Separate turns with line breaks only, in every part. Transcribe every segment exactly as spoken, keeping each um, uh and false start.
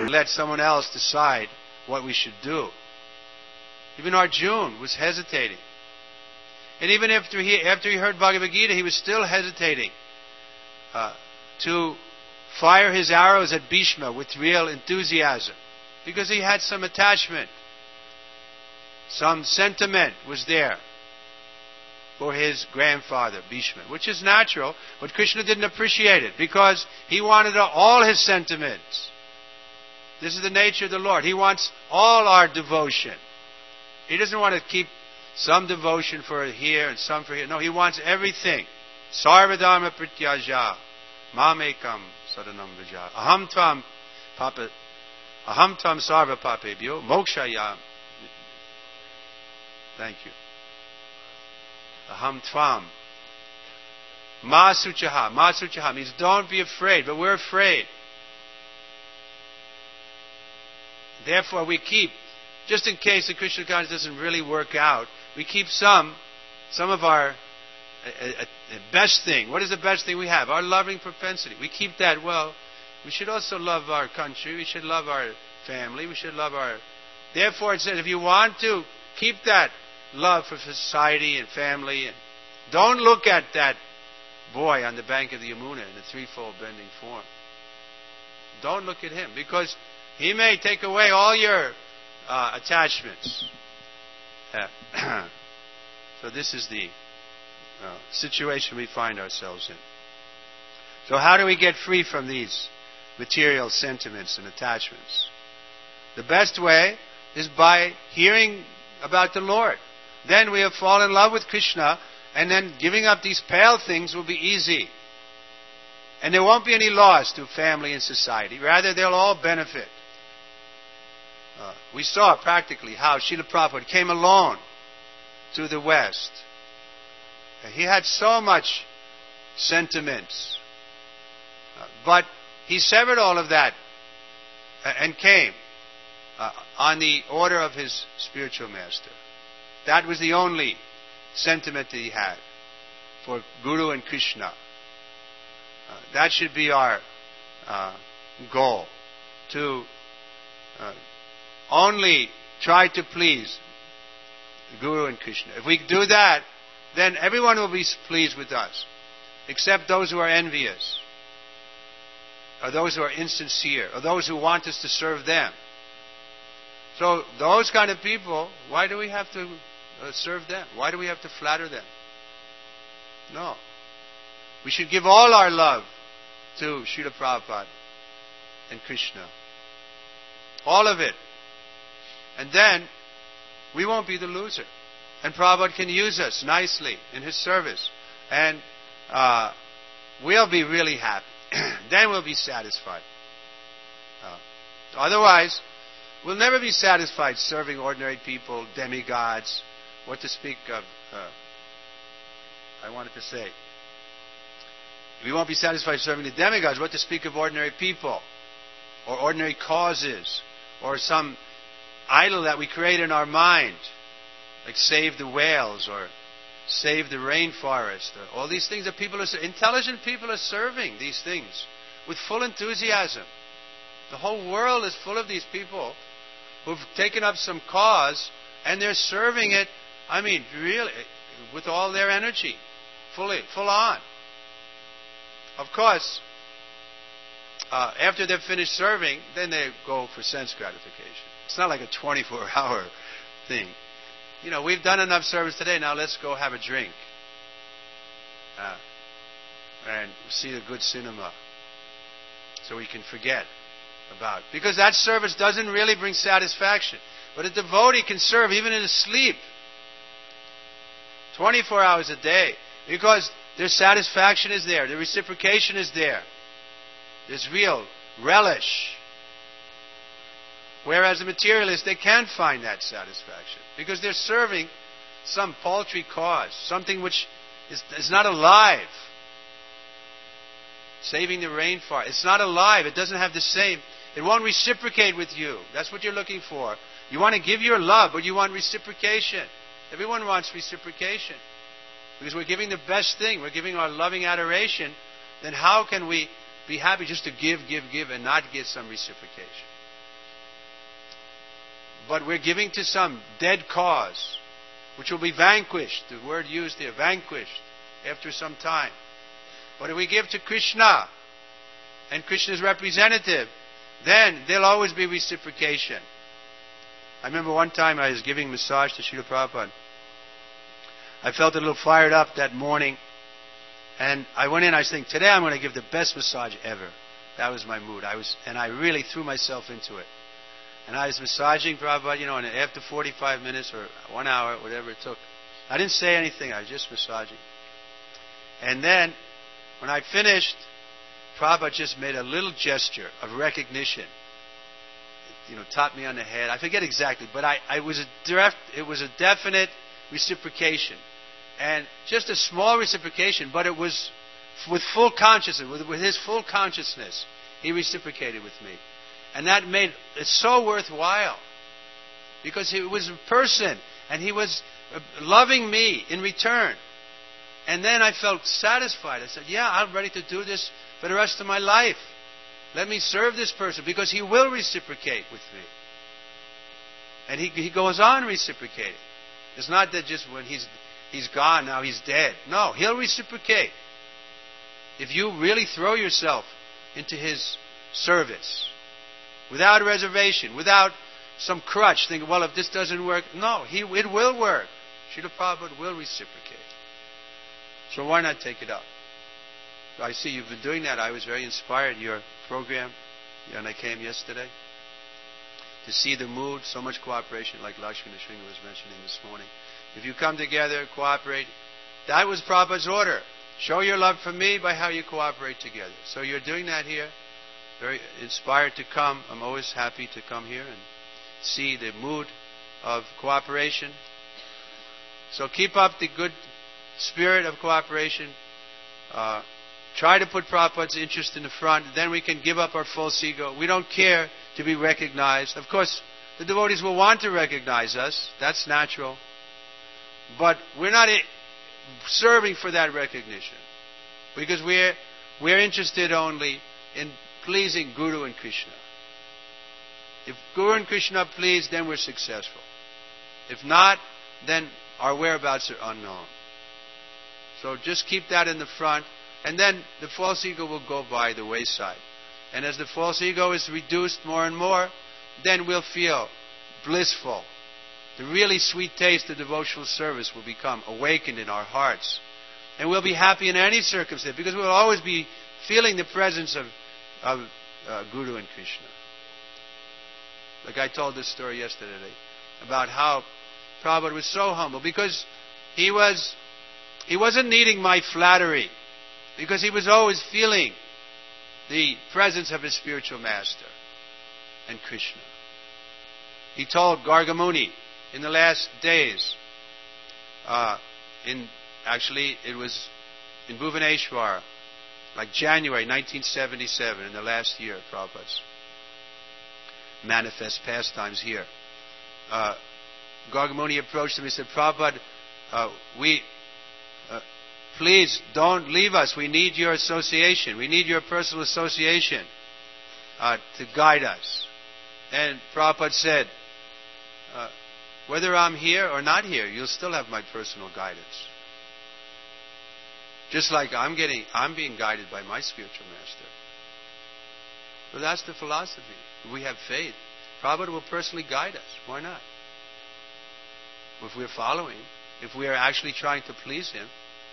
let someone else decide what we should do. Even Arjuna was hesitating. And even after he, after he heard Bhagavad Gita, he was still hesitating uh, to fire his arrows at Bhishma with real enthusiasm. Because he had some attachment. Some sentiment was there for his grandfather, Bhishma. Which is natural, but Krishna didn't appreciate it. Because he wanted all his sentiments. This is the nature of the Lord. He wants all our devotion. He doesn't want to keep some devotion for here and some for here. No, he wants everything. Sarvadharma prityaja mamekam sadanam vaja. Aham tvam papa aham tvam sarva papebhyo mokshayam. Thank you. Aham tvam. Ma suchaha. Ma suchaha means don't be afraid, but we're afraid. Therefore we keep, just in case the Krishna consciousness doesn't really work out, we keep some, some of our uh, uh, best thing. What is the best thing we have? Our loving propensity. We keep that. Well, we should also love our country. We should love our family. We should love our... Therefore it says, if you want to keep that love for society and family, and don't look at that boy on the bank of the Yamuna in the threefold bending form. Don't look at him, because he may take away all your uh, attachments. Uh, so this is the uh, situation we find ourselves in. So how do we get free from these material sentiments and attachments? The best way is by hearing about the Lord. Then we have fallen in love with Krishna, and then giving up these pale things will be easy. And there won't be any loss to family and society. Rather, they'll all benefit. Uh, we saw practically how Srila Prabhupada came alone to the West. He had so much sentiments. Uh, but he severed all of that and came uh, on the order of his spiritual master. That was the only sentiment that he had for Guru and Krishna. Uh, that should be our uh, goal. To uh, only try to please Guru and Krishna. If we do that, then everyone will be pleased with us, except those who are envious, or those who are insincere, or those who want us to serve them. So those kind of people, why do we have to uh, serve them? Why do we have to flatter them? No. We should give all our love to Srila Prabhupada and Krishna. All of it. And then we won't be the loser. And Prabhupada can use us nicely in his service. And uh, we'll be really happy. Then we'll be satisfied. Uh, otherwise, we'll never be satisfied serving ordinary people, demigods. What to speak of, uh, I wanted to say. We won't be satisfied serving the demigods. What to speak of ordinary people, or ordinary causes, or some idol that we create in our mind, like save the whales or save the rainforest. Or all these things that people are, intelligent people are serving these things with full enthusiasm. The whole world is full of these people who've taken up some cause and they're serving it, I mean, really, with all their energy, fully, full on. Of course, uh, after they've finished serving, then they go for sense gratification. It's not like a twenty-four hour thing. You know, we've done enough service today, now let's go have a drink. Uh, and see a good cinema. So we can forget about it. Because that service doesn't really bring satisfaction. But a devotee can serve even in his sleep. twenty-four hours a day. Because their satisfaction is there. The reciprocation is there. There's real relish. Whereas the materialists, they can't find that satisfaction. Because they're serving some paltry cause. Something which is, is not alive. Saving the rainforest. It's not alive. It doesn't have the same. It won't reciprocate with you. That's what you're looking for. You want to give your love, but you want reciprocation. Everyone wants reciprocation. Because we're giving the best thing. We're giving our loving adoration. Then how can we be happy just to give, give, give and not get some reciprocation? but we're giving to some dead cause, which will be vanquished. The word used here, vanquished, after some time. But if we give to Krishna and Krishna's representative, then there'll always be reciprocation. I remember one time I was giving massage to Srila Prabhupada. I felt a little fired up that morning. And I went in, I was thinking, today I'm going to give the best massage ever. That was my mood. I was, and I really threw myself into it. And I was massaging Prabhupada, you know, and after forty-five minutes or one hour, whatever it took, I didn't say anything. I was just massaging. And then, when I finished, Prabhupada just made a little gesture of recognition. You know, tapped me on the head. I forget exactly, but I, I was a direct, it was a definite reciprocation. And just a small reciprocation, but it was with full consciousness, with, with his full consciousness, he reciprocated with me. And that made it so worthwhile. Because he was a person, and he was loving me in return. And then I felt satisfied. I said, yeah, I'm ready to do this for the rest of my life. Let me serve this person, because he will reciprocate with me. And he, he goes on reciprocating. It's not that just when he's he's gone, now he's dead. No, he'll reciprocate. If you really throw yourself into his service, without a reservation, without some crutch, thinking, well, if this doesn't work, no, he, it will work. Srila Prabhupada will reciprocate. So why not take it up? I see you've been doing that. I was very inspired. Your program, and I came yesterday to see the mood, so much cooperation, like Lakshmi Nrsimha was mentioning this morning. If you come together, cooperate, that was Prabhupada's order. Show your love for me by how you cooperate together. So you're doing that here. Very inspired to come. I'm always happy to come here and see the mood of cooperation. So keep up the good spirit of cooperation. Uh, try to put Prabhupada's interest in the front. Then we can give up our false ego. We don't care to be recognized. Of course, the devotees will want to recognize us. That's natural. But we're not serving for that recognition. Because we're, we're interested only in pleasing Guru and Krishna. If Guru and Krishna are pleased, then we're successful. If not, then our whereabouts are unknown. So just keep that in the front, and then the false ego will go by the wayside. And as the false ego is reduced more and more, then we'll feel blissful. The really sweet taste of devotional service will become awakened in our hearts. And we'll be happy in any circumstance, because we'll always be feeling the presence of, of uh, Guru and Krishna. Like I told this story yesterday about how Prabhupada was so humble, because he was he wasn't needing my flattery, because he was always feeling the presence of his spiritual master and Krishna. He told Gargamuni in the last days, uh, in actually it was in Bhuvaneshwar, like January nineteen seventy-seven, in the last year of Prabhupada's manifest pastimes here. Uh, Gargamuni approached him and said, Prabhupada, uh, we, uh, please don't leave us. We need your association. We need your personal association uh, to guide us. And Prabhupada said, uh, whether I'm here or not here, you'll still have my personal guidance. Just like I'm getting, I'm being guided by my spiritual master. So that's the philosophy. If we have faith, Prabhupada will personally guide us. Why not? If we're following, if we are actually trying to please Him.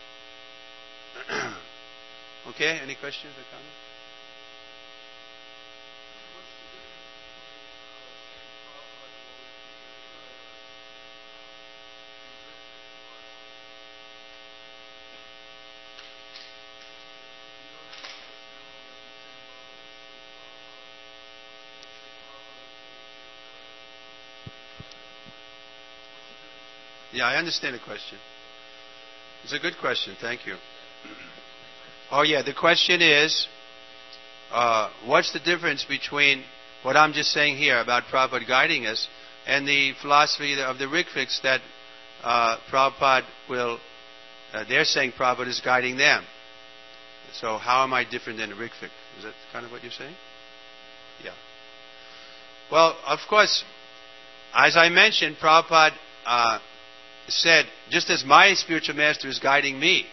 Okay, any questions or comments? Yeah, I understand the question. It's a good question. Thank you. Oh, yeah. The question is, uh, what's the difference between what I'm just saying here about Prabhupada guiding us and the philosophy of the Rigviks that uh, Prabhupada will, uh, they're saying Prabhupada is guiding them. So how am I different than a Rigvik? Is that kind of what you're saying? Yeah. Well, of course, as I mentioned, Prabhupada uh, said, just as my spiritual master is guiding me.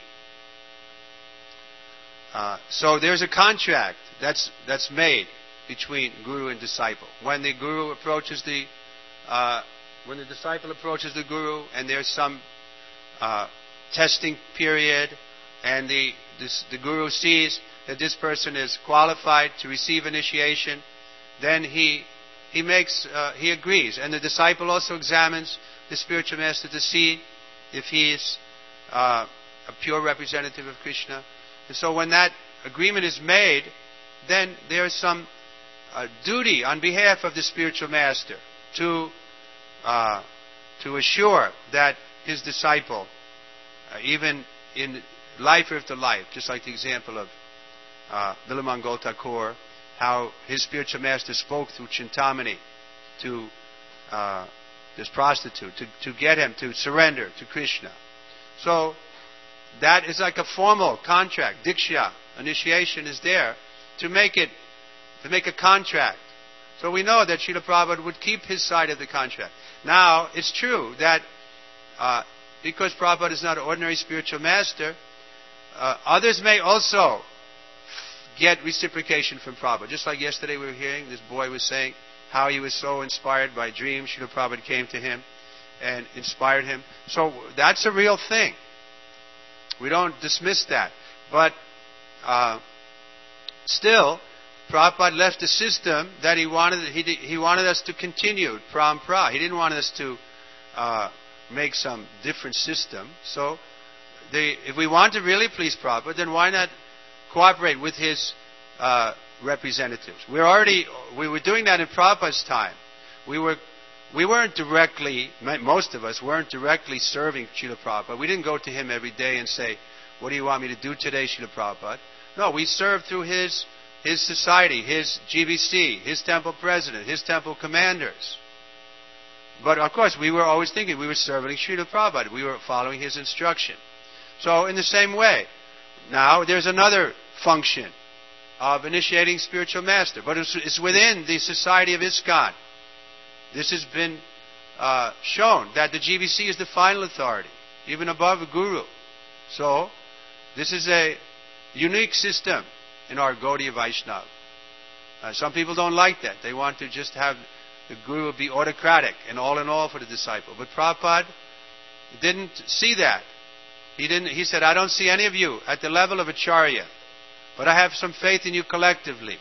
Uh, so there's a contract that's that's made between guru and disciple. When the guru approaches the, uh, when the disciple approaches the guru, and there's some uh, testing period, and the this, the guru sees that this person is qualified to receive initiation, then he he makes uh, he agrees, and the disciple also examines the spiritual master to see if he is uh, a pure representative of Krishna. And so when that agreement is made, then there is some uh, duty on behalf of the spiritual master to uh, to assure that his disciple, uh, even in life after life, just like the example of uh, Vilamangal Thakur, how his spiritual master spoke through Chintamani to uh, this prostitute, to, to get him to surrender to Krishna. So that is like a formal contract. Diksha, initiation, is there to make it, to make a contract. So we know that Srila Prabhupada would keep his side of the contract. Now, it's true that uh, because Prabhupada is not an ordinary spiritual master, uh, others may also get reciprocation from Prabhupada. Just like yesterday we were hearing, this boy was saying how he was so inspired by dreams. Srila Prabhupada came to him and inspired him. So that's a real thing. We don't dismiss that. But uh, still, Prabhupada left a system that he wanted he, he wanted us to continue, parampara. He didn't want us to uh, make some different system. So the, if we want to really please Prabhupada, then why not cooperate with his uh, representatives? We're already we were doing that in Prabhupada's time. We were we weren't directly, most of us weren't directly serving Srila Prabhupada. We didn't go to him every day and say, "What do you want me to do today, Srila Prabhupada?" No, we served through his his society, his G B C, his temple president, his temple commanders. But of course, we were always thinking we were serving Srila Prabhupada. We were following his instruction. So in the same way, now there's another function of initiating spiritual master, but it's, it's within the society of ISKCON. This has been uh, shown that the G B C is the final authority, even above the Guru. So this is a unique system in our Gaudiya Vaishnava. Uh, some people don't like that. They want to just have the Guru be autocratic and all in all for the disciple. But Prabhupada didn't see that. He didn't. He said, "I don't see any of you at the level of Acharya, but I have some faith in you collectively."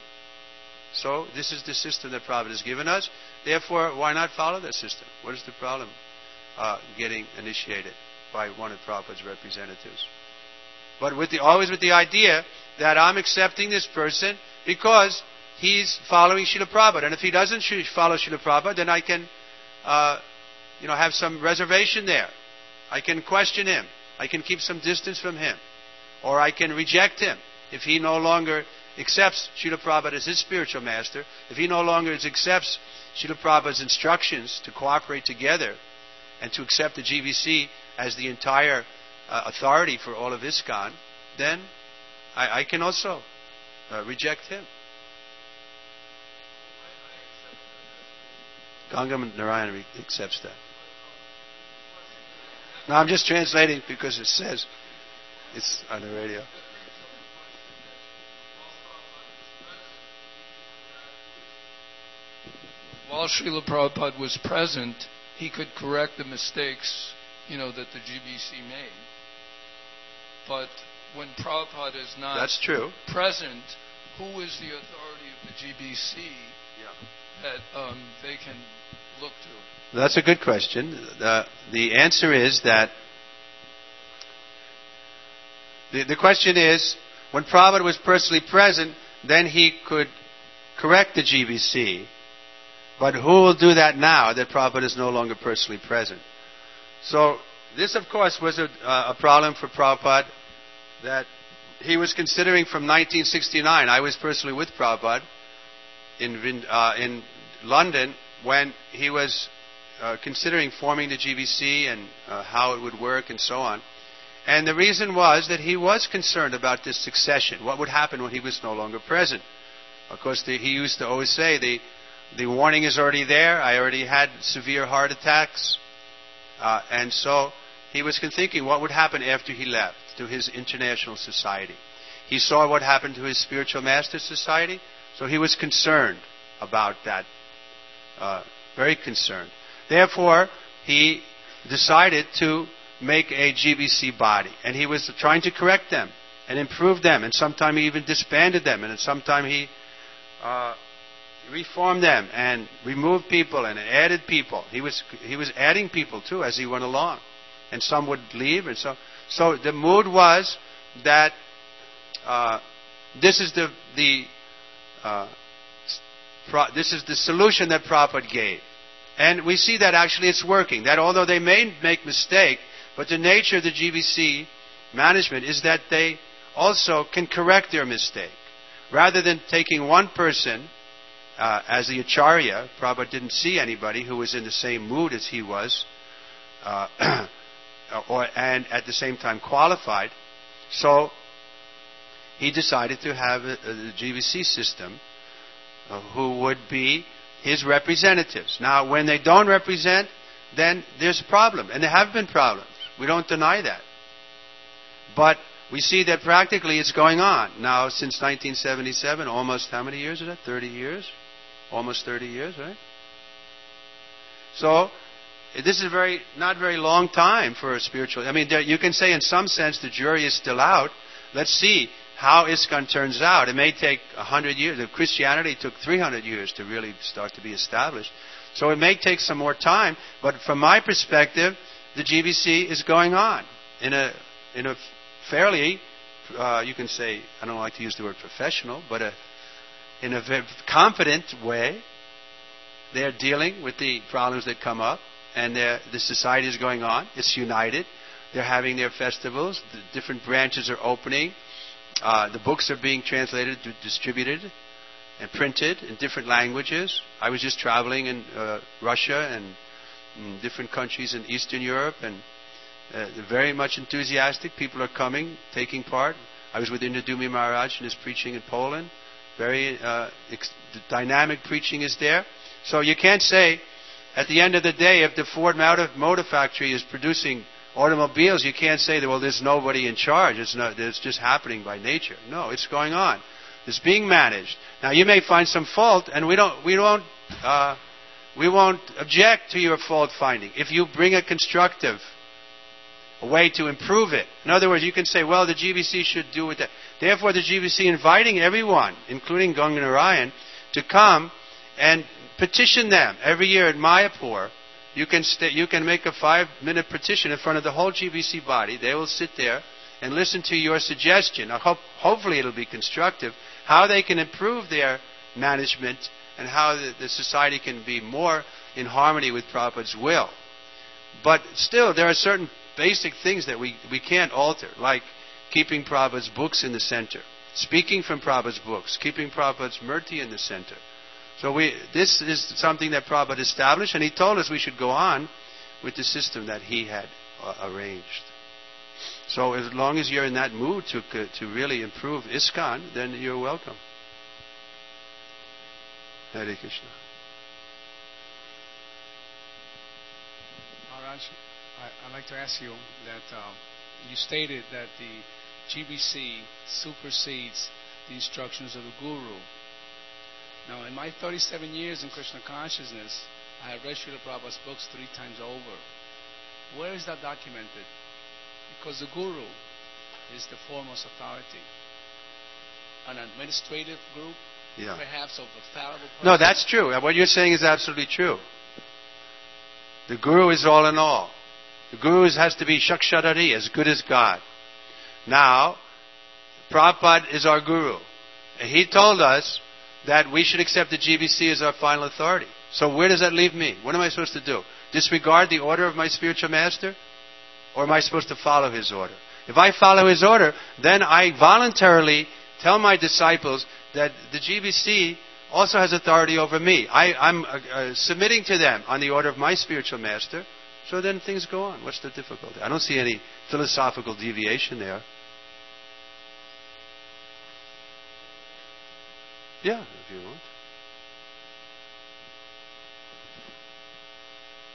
So this is the system that Prabhupada has given us. Therefore, why not follow that system? What is the problem uh, getting initiated by one of Prabhupada's representatives? But with the, always with the idea that I'm accepting this person because he's following Srila Prabhupada. And if he doesn't follow Srila Prabhupada, then I can uh, you know, have some reservation there. I can question him. I can keep some distance from him. Or I can reject him if he no longer accepts Srila Prabhupada as his spiritual master, if he no longer accepts Srila Prabhupada's instructions to cooperate together and to accept the G B C as the entire uh, authority for all of ISKCON, then I, I can also uh, reject him. Gangam Narayan accepts that. No, I'm just translating because it says it's on the radio.
While Srila Prabhupada was present, he could correct the mistakes, you know, that the G B C made. But when Prabhupada is not
That's true.
present, who is the authority of the G B C
yeah.
that um, they can look to?
That's a good question. The, the answer is that the, the question is, when Prabhupada was personally present, then he could correct the G B C. But who will do that now that Prabhupada is no longer personally present? So this, of course, was a, uh, a problem for Prabhupada that he was considering from nineteen sixty-nine. I was personally with Prabhupada in, uh, in London when he was uh, considering forming the G B C and uh, how it would work and so on. And the reason was that he was concerned about this succession. What would happen when he was no longer present? Of course, the, he used to always say the the warning is already there. I already had severe heart attacks. Uh, and so he was thinking what would happen after he left to his international society. He saw what happened to his spiritual master society, so he was concerned about that. Uh, very concerned. Therefore, he decided to make a G B C body. And he was trying to correct them and improve them. And sometime he even disbanded them. And sometime he uh, reformed them and removed people and added people. He was he was adding people too as he went along. And some would leave. And so, so the mood was that uh, this is the the uh, pro- this is the solution that Prabhupada gave. And we see that actually it's working. That although they may make mistake, but the nature of the G B C management is that they also can correct their mistake. Rather than taking one person uh, as the Acharya, Prabhupada didn't see anybody who was in the same mood as he was, uh, or and at the same time qualified. So he decided to have a, a G B C system uh, who would be his representatives. Now, when they don't represent, then there's a problem. And there have been problems. We don't deny that. But we see that practically it's going on. Now, since nineteen seventy-seven, almost how many years is that? thirty years? Almost thirty years, right? So, this is a very, not very long time for a spiritual... I mean, there, you can say in some sense the jury is still out. Let's see how ISKCON turns out. It may take a hundred years. Christianity took three hundred years to really start to be established. So it may take some more time. But from my perspective, the G B C is going on in a in a fairly, uh, you can say, I don't like to use the word professional, but a, in a very competent way. They're dealing with the problems that come up, and the society is going on. It's united. They're having their festivals. The different branches are opening. Uh, the books are being translated, distributed, and printed in different languages. I was just traveling in uh, Russia and in different countries in Eastern Europe, and uh, they're very much enthusiastic. People are coming, taking part. I was with Indradumi Maharaj and his preaching in Poland. Very uh, ex- dynamic preaching is there. So you can't say, at the end of the day, if the Ford Motor, Motor Factory is producing automobiles, you can't say that, well, there's nobody in charge. It's not, it's just happening by nature. No, it's going on. It's being managed. Now, you may find some fault, and we don't, we don't, uh, we won't object to your fault finding if you bring a constructive way to improve it. In other words, you can say, well, the G B C should do with that. Therefore, the G B C inviting everyone, including Ganga Narayan, to come and petition them every year at Mayapur. You can st- you can make a five-minute petition in front of the whole G B C body. They will sit there and listen to your suggestion. I hope, hopefully it'll be constructive, how they can improve their management and how the, the society can be more in harmony with Prabhupada's will. But still, there are certain basic things that we, we can't alter, like keeping Prabhupada's books in the center, speaking from Prabhupada's books, keeping Prabhupada's murti in the center. So we, this is something that Prabhupada established, and he told us we should go on with the system that he had uh, arranged. So as long as you're in that mood to to really improve ISKCON, then you're welcome. Hare Krishna.
Maharaj, I, I'd like to ask you that um, you stated that the G B C supersedes the instructions of the Guru. Now, in my thirty-seven years in Krishna consciousness, I have read Srila Prabhupada's books three times over. Where is that documented? Because the Guru is the foremost authority. An administrative group,
yeah.
perhaps of a fallible person.
No, that's true. What you're saying is absolutely true. The Guru is all in all. The Guru has to be Shakshadari, as good as God. Now, Prabhupada is our Guru. And he told us that we should accept the G B C as our final authority. So where does that leave me? What am I supposed to do? Disregard the order of my spiritual master? Or am I supposed to follow his order? If I follow his order, then I voluntarily tell my disciples that the G B C also has authority over me. I, I'm uh, uh, submitting to them on the order of my spiritual master. So then things go on. What's the difficulty? I don't see any philosophical deviation there. Yeah, if you want.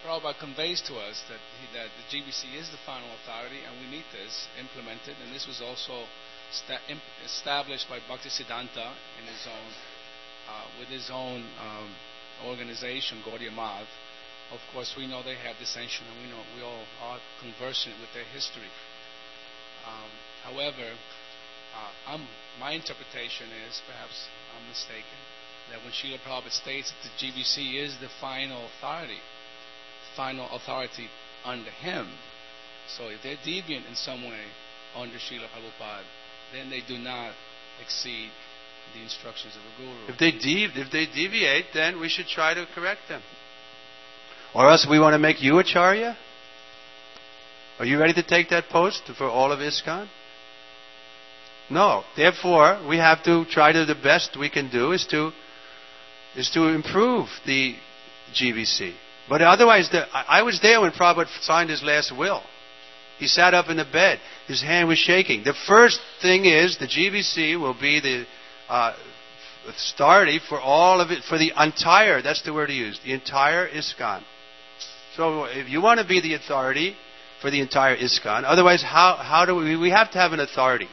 Prabhupada conveys to us that he, that the G B C is the final authority, and we need this implemented. And this was also sta- imp- established by Bhaktisiddhanta in his own, uh, with his own um, organization, Gaudiya Math. Of course, we know they have dissension, and we know we all are conversant with their history. Um, however, uh, I'm, my interpretation is, perhaps I'm mistaken, that when Srila Prabhupada states that the G B C is the final authority, final authority under him, so if they're deviant in some way under Srila Prabhupada, then they do not exceed the instructions of the Guru.
If they, dev- if they deviate, then we should try to correct them. Or else we want to make you Acharya? Are you ready to take that post for all of ISKCON? No. Therefore, we have to try to, the best we can do is to is to improve the G B C. But otherwise, the, I, I was there when Prabhupada signed his last will. He sat up in the bed. His hand was shaking. The first thing is the G B C will be the uh, authority for all of it, for the entire, that's the word he used, the entire ISKCON. So if you want to be the authority for the entire ISKCON, otherwise how, how do we, we have to have an authority.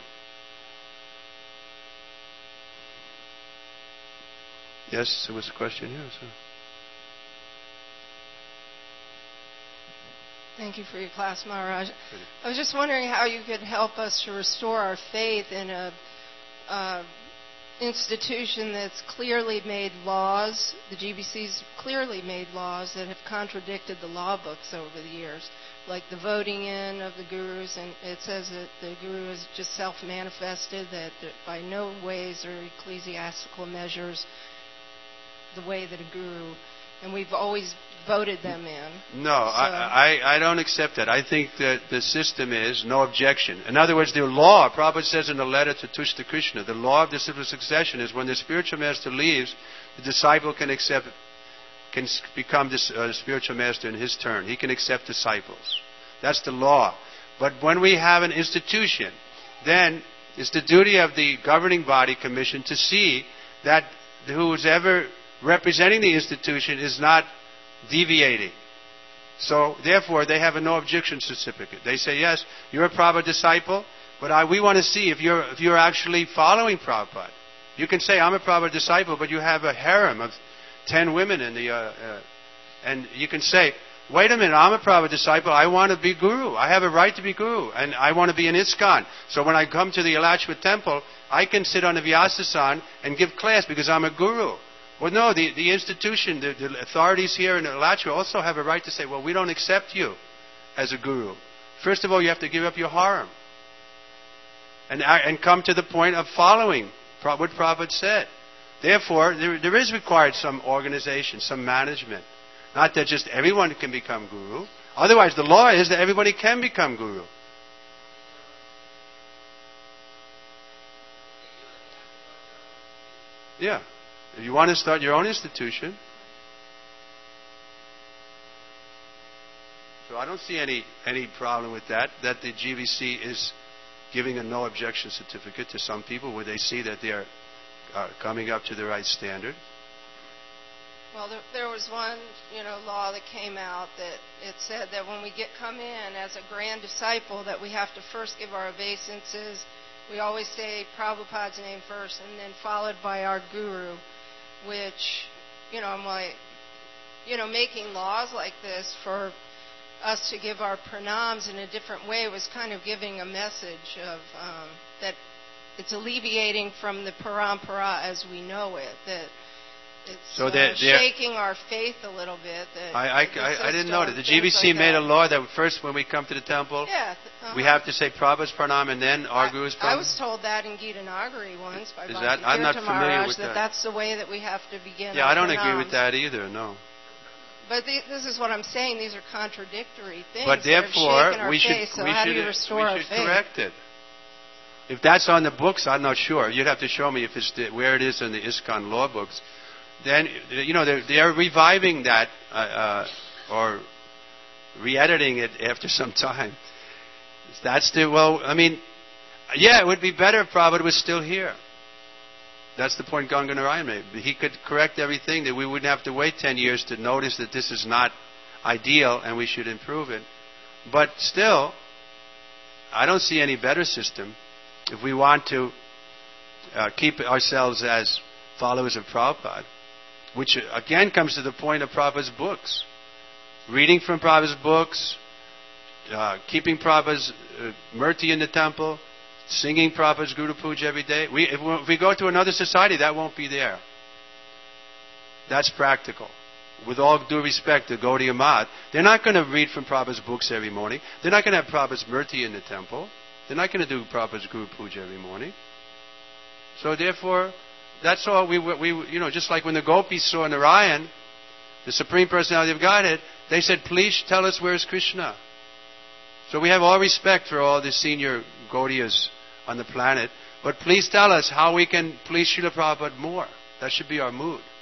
Yes, there was a question here. So.
Thank you for your class, Maharaj. I was just wondering how you could help us to restore our faith in a uh, institution that's clearly made laws. The G B C's clearly made laws that have contradicted the law books over the years, like the voting in of the gurus, and it says that the guru is just self-manifested, that by no ways are ecclesiastical measures the way that a guru, and we've always voted them in.
No,
so.
I, I, I don't accept that. I think that the system is no objection. In other words, the law, Prabhupada says in the letter to Tushta Krishna, the law of disciplic succession is when the spiritual master leaves, the disciple can accept, can become this uh, spiritual master in his turn. He can accept disciples. That's the law. But when we have an institution, then it's the duty of the governing body commission to see that who's ever representing the institution is not deviating. So, therefore, they have a no objection certificate. They say, yes, you're a Prabhupada disciple, but I, we want to see if you're, if you're actually following Prabhupada. You can say, I'm a Prabhupada disciple, but you have a harem of ten women in the... Uh, uh, and you can say, wait a minute, I'm a Prabhupada disciple, I want to be guru. I have a right to be guru, and I want to be an ISKCON. So when I come to the Alachua temple, I can sit on the Vyasasan and give class because I'm a guru. Well, no, the, the institution, the, the authorities here in Alachua also have a right to say, well, we don't accept you as a guru. First of all, you have to give up your harem. And, and come to the point of following what Prabhupada said. Therefore, there, there is required some organization, some management. Not that just everyone can become guru. Otherwise, the law is that everybody can become guru. Yeah. If you want to start your own institution. So I don't see any, any problem with that, that the G V C is giving a no objection certificate to some people where they see that they are uh, coming up to the right standard.
Well, there, there was one, you know, law that came out that it said that when we get come in as a grand disciple, that we have to first give our obeisances. We always say Prabhupada's name first, and then followed by our guru, which, you know, I'm like, you know, making laws like this for us to give our pranams in a different way was kind of giving a message of um, that it's alleviating from the parampara as we know it, that it's
so
uh,
they're, they're,
shaking our faith a little bit. That
I, I, I, I didn't know that. The G B C
like
made
that.
a law that first when we come to the temple,
yeah, uh-huh.
we have to say Prabhupada's pranam and then our Guru's pranam.
I was told that in Gita Nagari once by
Is
Bhakti
that, I'm not
Tirtha
familiar
Maharaj,
with
that,
that.
that's the way that we have to begin.
Yeah,
our
I don't
pranams.
agree with that either, no.
But the, this is what I'm saying. These are contradictory things.
But therefore, we should,
faith, so
we
how
should,
do you restore
we
our
should
faith?
correct it. If that's on the books, I'm not sure. You'd have to show me if it's the, where it is in the ISKCON law books. Then, you know, they're, they're reviving that uh, uh, or re-editing it after some time. That's the, well, I mean, yeah, it would be better if Prabhupada was still here. That's the point Ganga Narayan made. He could correct everything, that we wouldn't have to wait ten years to notice that this is not ideal and we should improve it. But still, I don't see any better system if we want to uh, keep ourselves as followers of Prabhupada, which again comes to the point of Prabhupada's books. Reading from Prabhupada's books, uh, keeping Prabhupada's uh, murti in the temple, singing Prabhupada's Guru Puja every day. We, if, we, if we go to another society, that won't be there. That's practical. With all due respect to Gaudiya Math, they're not going to read from Prabhupada's books every morning. They're not going to have Prabhupada's murti in the temple. They're not going to do Prabhupada's Guru Puja every morning. So therefore, that's all we, we, you know, just like when the gopis saw Narayan, the Supreme Personality of Godhead, they said, please tell us where is Krishna. So we have all respect for all the senior Gaudiyas on the planet, but please tell us how we can please Srila Prabhupada more. That should be our mood.